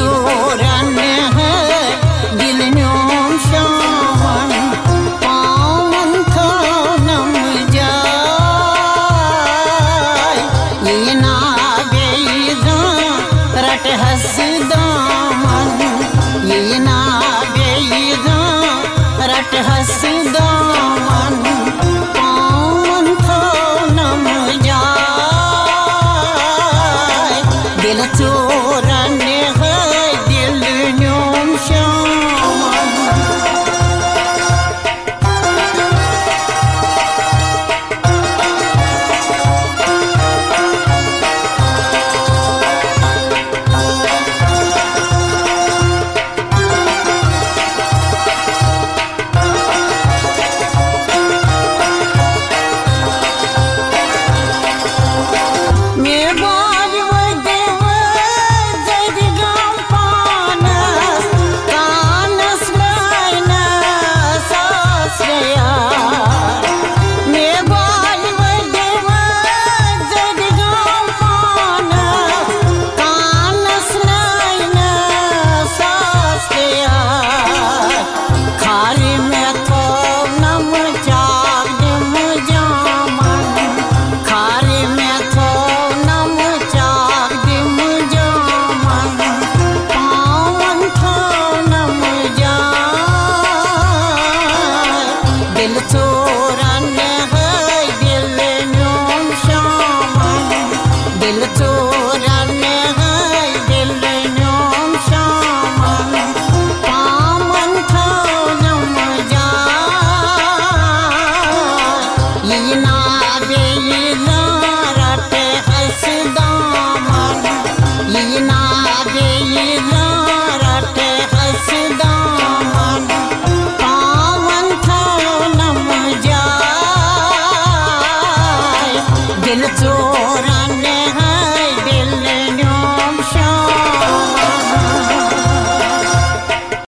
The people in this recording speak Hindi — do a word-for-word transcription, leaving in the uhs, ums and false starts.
चोरन है दिल न्योम शामन पावन थानम जाय ये ना बेदा रट हस दामन ये ना बेदा रट हस दामन पावन थानम जाय दिल चोरन है दिल न्योम शामन। दिल चोरन है दिल न्योम शामन दिल चोरन है दिल न्योम शामन पावन थानम जाय ये ना बेदा